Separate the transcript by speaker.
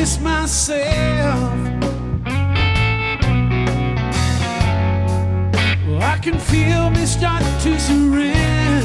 Speaker 1: miss myself. I can feel me start to surrender.